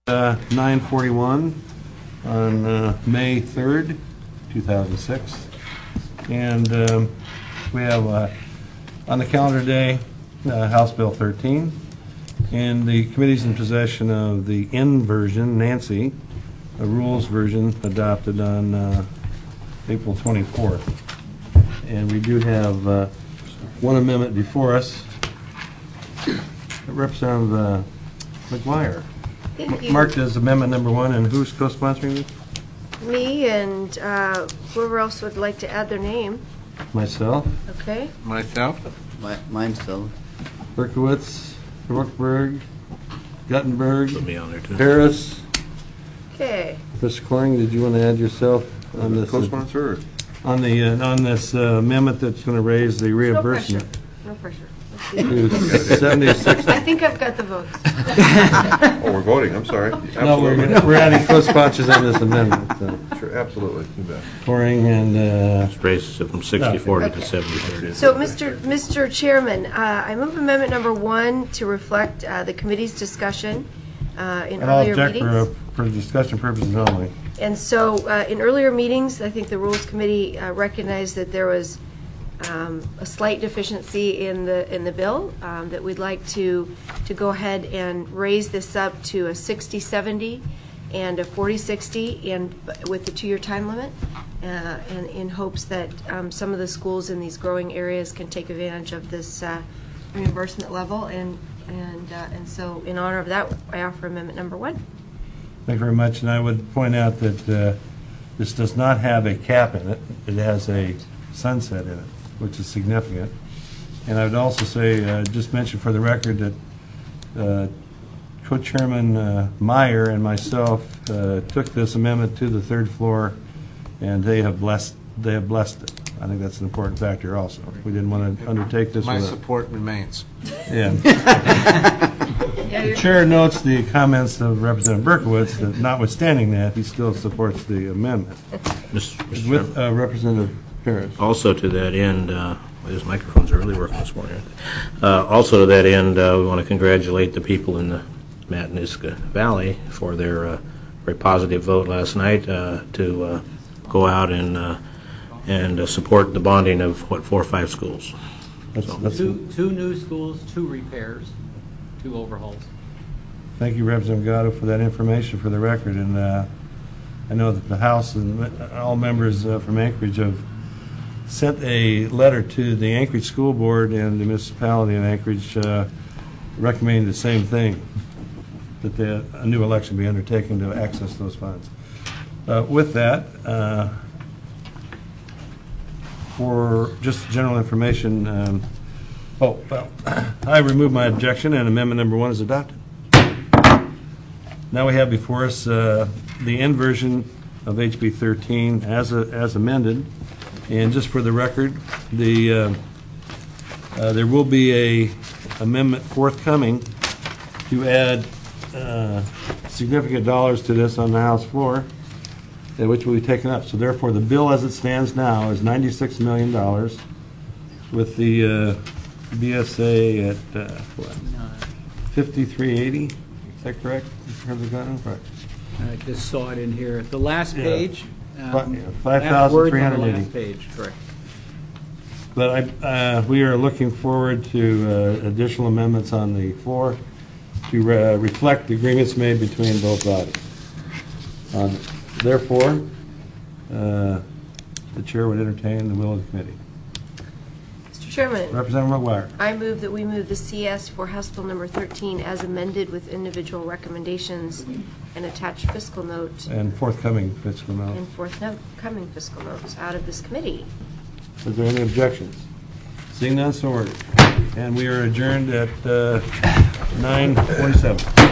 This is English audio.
9:41 on May 3rd, 2006. And we have on the calendar today House Bill 13. And the committee's in possession of the N version, Nancy, a rules version adopted on April 24th. And we do have one amendment before us. Representative McGuire. Thank you. Marked as amendment number 1, and who's co-sponsoring this? Me and whoever else would like to add their name. Myself. Okay. Myself. Myself. Berkowitz, Rookberg, Guttenberg, Put me on there too. Harris. Okay. Mr. Coring, did you want to add yourself on this? Co-sponsor. On this amendment that's going to raise the reimbursement. No pressure. To 76. I think I've got the votes. Oh, we're voting. I'm sorry. No, we're adding co-sponsors on this amendment. So. Sure, absolutely. You bet. Coring and Raises it from 60/40 to 70/30. So, Mr. Chairman, I move amendment number 1 to reflect the committee's discussion in I'll earlier object meetings. for discussion purposes only. And so, in earlier meetings, I think the Rules Committee recognized that there was a slight deficiency in the bill, that we'd like to go ahead and raise this up to a 60/70 and a 40/60, and with the 2-year time limit, and in hopes that some of the schools in these growing areas can take advantage of this reimbursement level, and so in honor of that, I offer amendment number 1. Thank you very much. And I would point out that this does not have a cap in it. It has a sunset in it, which is significant. And I would also say, just mention for the record that Co-Chairman Meyer and myself took this amendment to the 3rd floor, and they have blessed it. I think that's an important factor also. We didn't want to undertake this. My support remains. Yeah. The chair notes the comments of Representative Berkowitz that notwithstanding that, he still supports the amendment. With Representative Harris. Also to that end, these microphones are really working this morning. Also to that end, we want to congratulate the people in the Matanuska Valley for their very positive vote last night to go out and support the bonding of 4 or 5 schools. Two new schools, 2 repairs, 2 overhauls. Thank you, Representative Gatto, for that information for the record. And I know that the House and all members from Anchorage have sent a letter to the Anchorage School Board and the municipality in Anchorage recommending the same thing, that a new election be undertaken to access those funds. With that, for just general information, I remove my objection and amendment number 1 is adopted. Now we have before us the N version of HB 13 as amended. And just for the record, there will be a amendment forthcoming to add significant dollars to this on the House floor, which will be taken up. So therefore, the bill as it stands now is $96 million, with the BSA at what? 5380. Is that correct? Right. I just saw it in here. The last page. 5,380. Last page, correct. But we are looking forward to additional amendments on the floor to reflect the agreements made between both bodies. Therefore, the chair would entertain the will of the committee. Mr. Chairman. Representative McGuire. I move that we move the CS for House Bill number 13 as amended with individual recommendations and attached fiscal note. And forthcoming fiscal note. And forthcoming fiscal notes out of this committee. Is there any objections? Seeing none, so ordered. And we are adjourned at 9:47.